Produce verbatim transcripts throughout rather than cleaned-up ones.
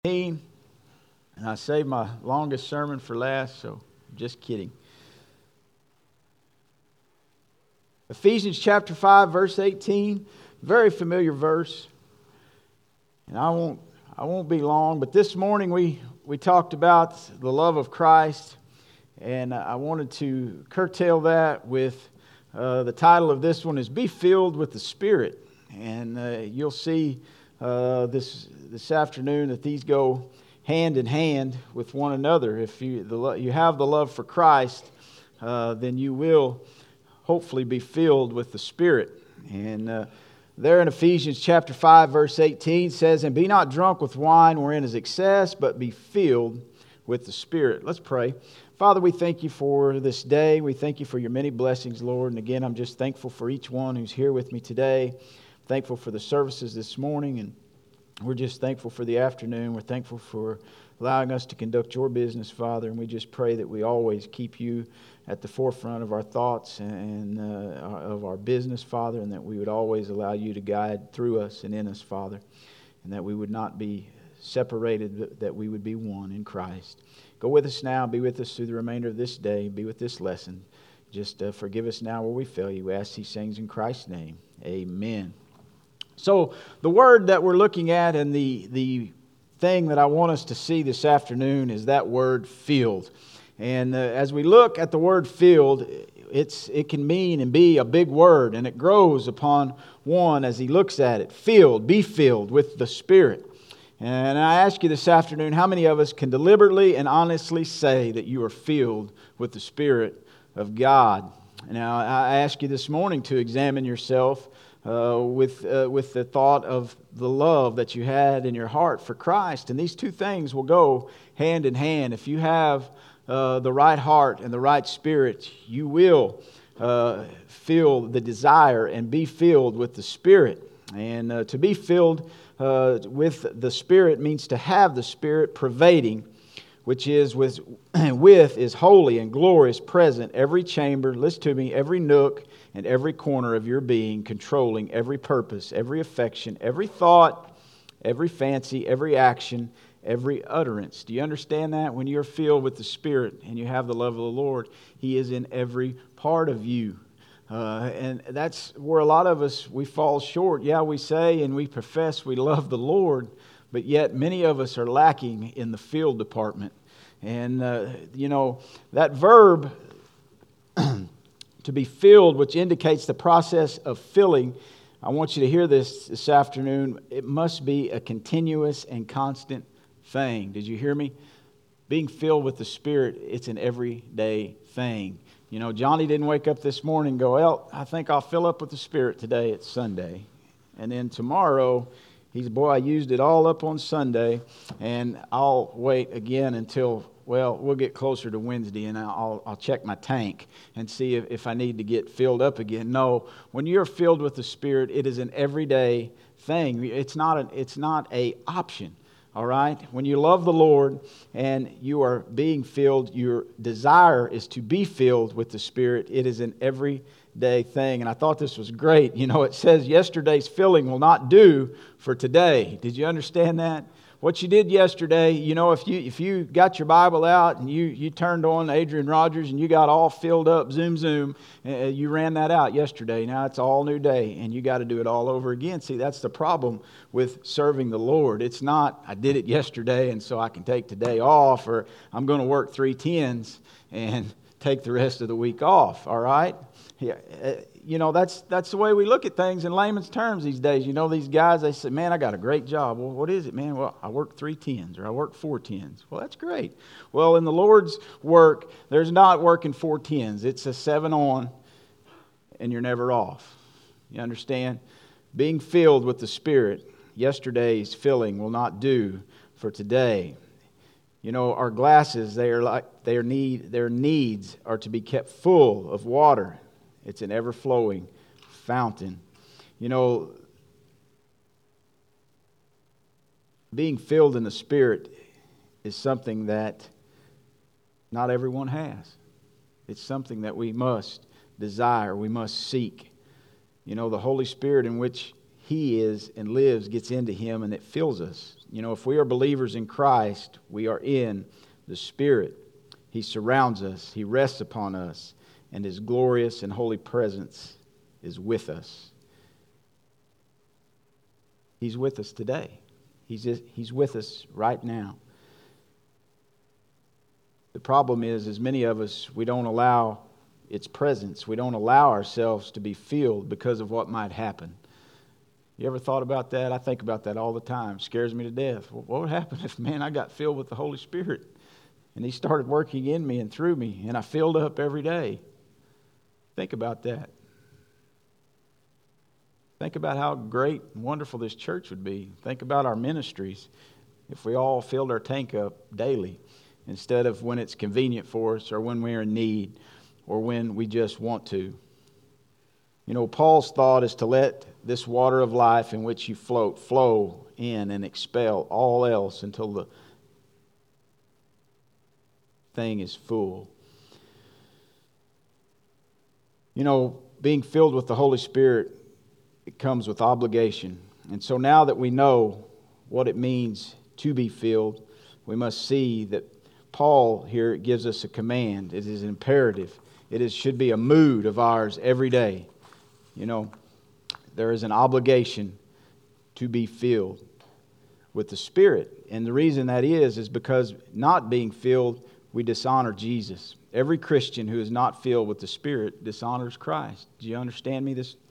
And I saved my longest sermon for last, so just kidding. Ephesians chapter five, verse eighteen, very familiar verse. And I won't I won't be long, but this morning we, we talked about the love of Christ, and I wanted to curtail that with uh, the title of this one is Be Filled with the Spirit. And uh, you'll see uh, this this afternoon that these go hand in hand with one another. If you the, you have the love for Christ, uh, then you will hopefully be filled with the Spirit. And uh, there in Ephesians chapter five, verse eighteen says, "And be not drunk with wine wherein is excess, but be filled with the Spirit." Let's pray. Father, we thank you for this day. We thank you for your many blessings, Lord. And again, I'm just thankful for each one who's here with me today. Thankful for the services this morning, and we're just thankful for the afternoon. We're thankful for allowing us to conduct your business, Father, and we just pray that we always keep you at the forefront of our thoughts and uh, of our business, Father, and that we would always allow you to guide through us and in us, Father, and that we would not be separated, but that we would be one in Christ. Go with us now. Be with us through the remainder of this day. Be with this lesson. Just uh, forgive us now where we fail you. We ask these things in Christ's name. Amen. So the word that we're looking at and the, the thing that I want us to see this afternoon is that word filled. And uh, as we look at the word filled, it's it can mean and be a big word, and it grows upon one as he looks at it. Filled, be filled with the Spirit. And I ask you this afternoon, how many of us can deliberately and honestly say that you are filled with the Spirit of God? Now, I ask you this morning to examine yourself Uh, with uh, with the thought of the love that you had in your heart for Christ. And these two things will go hand in hand. If you have uh, the right heart and the right spirit, you will uh, feel the desire and be filled with the Spirit. And uh, to be filled uh, with the Spirit means to have the Spirit pervading, which is with, with is holy and glorious, present every chamber, listen to me, every nook and every corner of your being, controlling every purpose, every affection, every thought, every fancy, every action, every utterance. Do you understand that? When you're filled with the Spirit and you have the love of the Lord, He is in every part of you. Uh, and that's where a lot of us, we fall short. Yeah, we say and we profess we love the Lord, but yet many of us are lacking in the field department. And, uh, you know, that verb, to be filled, which indicates the process of filling, I want you to hear this this afternoon. It must be a continuous and constant thing. Did you hear me? Being filled with the Spirit, it's an everyday thing. You know, Johnny didn't wake up this morning and go, well, I think I'll fill up with the Spirit today. It's Sunday. And then tomorrow, he's, boy, I used it all up on Sunday, and I'll wait again until, well, we'll get closer to Wednesday, and I'll I'll check my tank and see if, if I need to get filled up again. No, when you're filled with the Spirit, it is an everyday thing. It's not an, it's not a option, all right? When you love the Lord and you are being filled, your desire is to be filled with the Spirit. It is an everyday thing. And I thought this was great. You know, it says yesterday's filling will not do for today. Did you understand that? What you did yesterday, you know, if you if you got your Bible out and you, you turned on Adrian Rogers and you got all filled up, zoom, zoom, uh, you ran that out yesterday. Now it's all new day and you got to do it all over again. See, that's the problem with serving the Lord. It's not, I did it yesterday and so I can take today off, or I'm going to work three tens and take the rest of the week off, all right? Yeah, uh, you know, that's that's the way we look at things in layman's terms these days. You know, these guys, they say, man, I got a great job. Well, what is it, man? Well, I work three tens or I work four tens. Well, that's great. Well, in the Lord's work, there's not working four tens. It's a seven on and you're never off. You understand? Being filled with the Spirit, yesterday's filling will not do for today. You know, our glasses, they are like their need their needs are to be kept full of water. It's an ever-flowing fountain. You know, being filled in the Spirit is something that not everyone has. It's something that we must desire, we must seek. You know, the Holy Spirit in which He is and lives gets into him and it fills us. You know, if we are believers in Christ, we are in the Spirit. He surrounds us. He rests upon us. And His glorious and holy presence is with us. He's with us today. He's, he's with us right now. The problem is, as many of us, we don't allow its presence. We don't allow ourselves to be filled because of what might happen. You ever thought about that? I think about that all the time. It scares me to death. What would happen if, man, I got filled with the Holy Spirit and He started working in me and through me and I filled up every day? Think about that. Think about how great and wonderful this church would be. Think about our ministries if we all filled our tank up daily instead of when it's convenient for us or when we're in need or when we just want to. You know, Paul's thought is to let this water of life in which you float flow in and expel all else until the thing is full. You know, being filled with the Holy Spirit, it comes with obligation. And so now that we know what it means to be filled, we must see that Paul here gives us a command. It is imperative. It is, should be a mood of ours every day. You know, there is an obligation to be filled with the Spirit. And the reason that is, is because not being filled, we dishonor Jesus. Every Christian who is not filled with the Spirit dishonors Christ. Do you understand me? This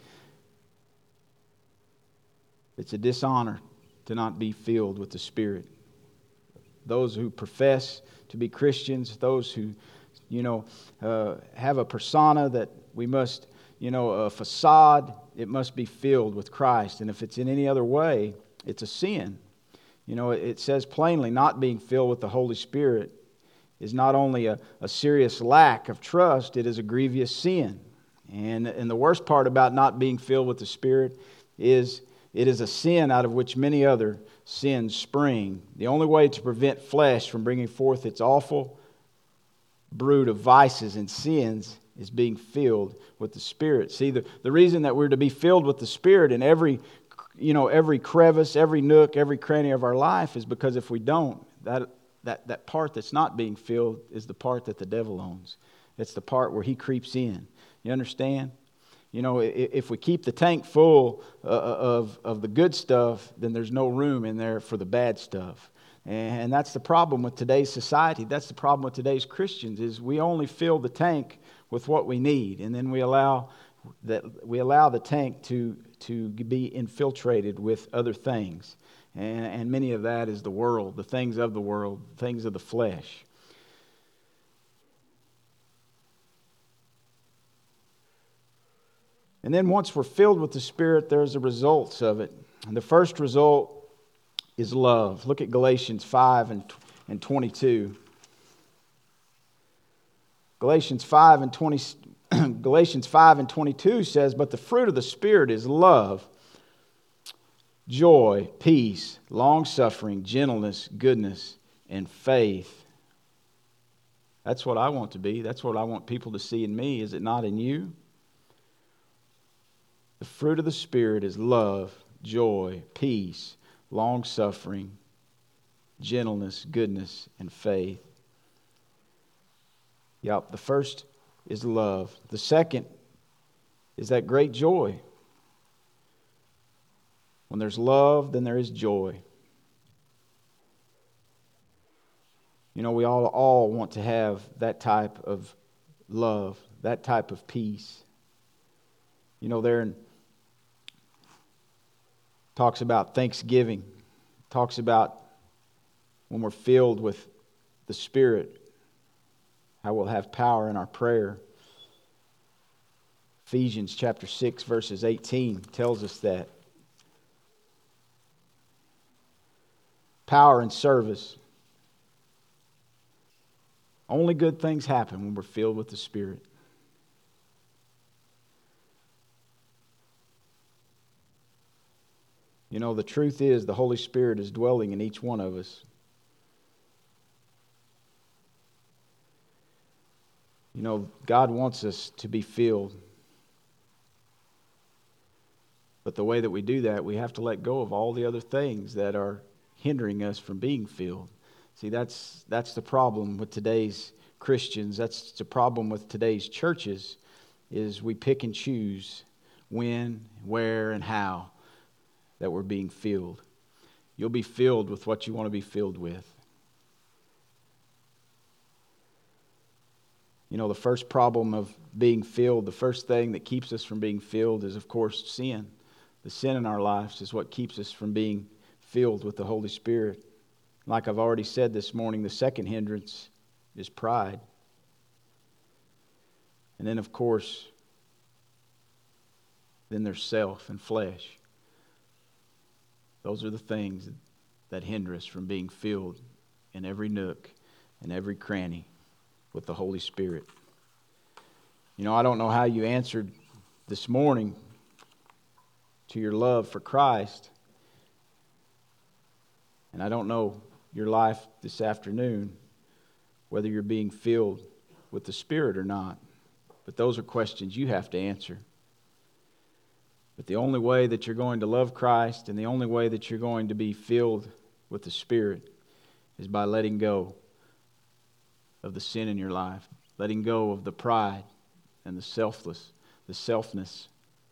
It's a dishonor to not be filled with the Spirit. Those who profess to be Christians, those who, you know, uh, have a persona that we must, you know, a facade, it must be filled with Christ. And if it's in any other way, it's a sin. You know, it says plainly, not being filled with the Holy Spirit is not only a, a serious lack of trust, it is a grievous sin. And, and the worst part about not being filled with the Spirit is it is a sin out of which many other sins spring. The only way to prevent flesh from bringing forth its awful brood of vices and sins is being filled with the Spirit. See, the, the reason that we're to be filled with the Spirit in every, you know, every crevice, every nook, every cranny of our life is because if we don't, that, that, that part that's not being filled is the part that the devil owns. It's the part where he creeps in. You understand? You know, if we keep the tank full of, of the good stuff, then there's no room in there for the bad stuff. And that's the problem with today's society. That's the problem with today's Christians is we only fill the tank with what we need. And then we allow that we allow the tank to, to be infiltrated with other things. And, and many of that is the world, the things of the world, things of the flesh. And then once we're filled with the Spirit, there's the results of it. And the first result is love. Look at Galatians five and twenty-two. Galatians five and twenty Galatians five and twenty-two says, "But the fruit of the Spirit is love, joy, peace, long-suffering, gentleness, goodness, and faith." That's what I want to be. That's what I want people to see in me. Is it not in you? The fruit of the Spirit is love, joy, peace, long-suffering, gentleness, goodness, and faith. Yep, the first is love. The second is that great joy. When there's love, then there is joy. You know, we all, all want to have that type of love, that type of peace. You know, there in talks about Thanksgiving, talks about when we're filled with the Spirit, how we'll have power in our prayer. Ephesians chapter six, verses eighteen tells us that. Power and service. Only good things happen when we're filled with the Spirit. You know, the truth is the Holy Spirit is dwelling in each one of us. You know, God wants us to be filled. But the way that we do that, we have to let go of all the other things that are hindering us from being filled. See, that's that's the problem with today's Christians. That's the problem with today's churches, is we pick and choose when, where, and how that we're being filled. You'll be filled with what you want to be filled with. You know, the first problem of being filled, the first thing that keeps us from being filled is, of course, sin. The sin in our lives is what keeps us from being filled with the Holy Spirit. Like I've already said this morning, the second hindrance is pride. And then, of course, then there's self and flesh. Those are the things that hinder us from being filled in every nook and every cranny with the Holy Spirit. You know, I don't know how you answered this morning to your love for Christ. And I don't know your life this afternoon, whether you're being filled with the Spirit or not. But those are questions you have to answer. But the only way that you're going to love Christ and the only way that you're going to be filled with the Spirit is by letting go of the sin in your life, letting go of the pride and the selfless, the selfness.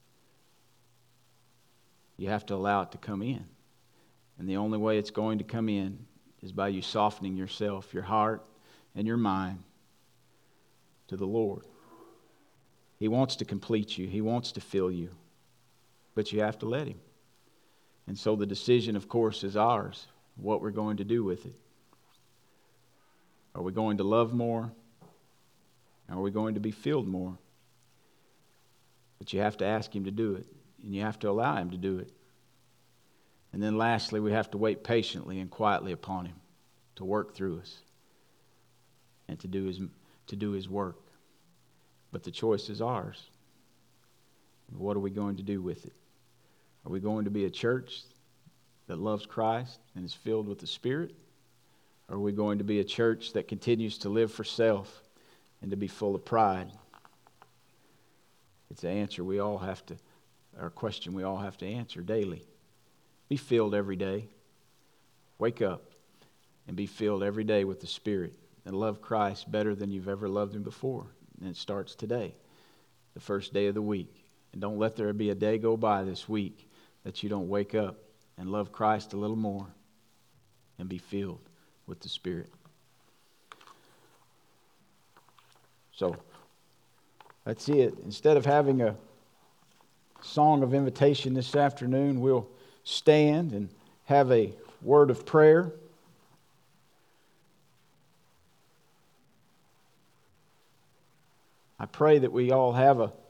You have to allow it to come in. And the only way it's going to come in is by you softening yourself, your heart and your mind to the Lord. He wants to complete you. He wants to fill you. But you have to let Him. And so the decision, of course, is ours, what we're going to do with it. Are we going to love more? Are we going to be filled more? But you have to ask Him to do it. And you have to allow Him to do it. And then lastly, we have to wait patiently and quietly upon Him to work through us and to do His, to do His work. But the choice is ours. What are we going to do with it? Are we going to be a church that loves Christ and is filled with the Spirit? Or are we going to be a church that continues to live for self and to be full of pride? It's an answer we all have to, or a question we all have to answer daily. Be filled every day. Wake up and be filled every day with the Spirit and love Christ better than you've ever loved Him before. And it starts today, the first day of the week. And don't let there be a day go by this week that you don't wake up and love Christ a little more and be filled with the Spirit. So, that's it. Instead of having a song of invitation this afternoon, we'll stand and have a word of prayer. I pray that we all have a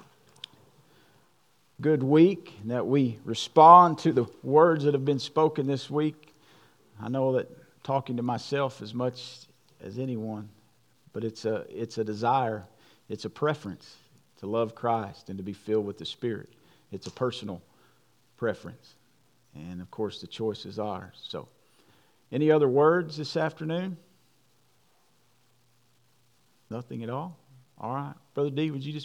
good week and that we respond to the words that have been spoken this week. I know that talking to myself as much as anyone, but it's a it's a desire, it's a preference to love Christ and to be filled with the Spirit. It's a personal preference. And of course the choice is ours. So, any other words this afternoon? Nothing at all? All right. Brother D, would you just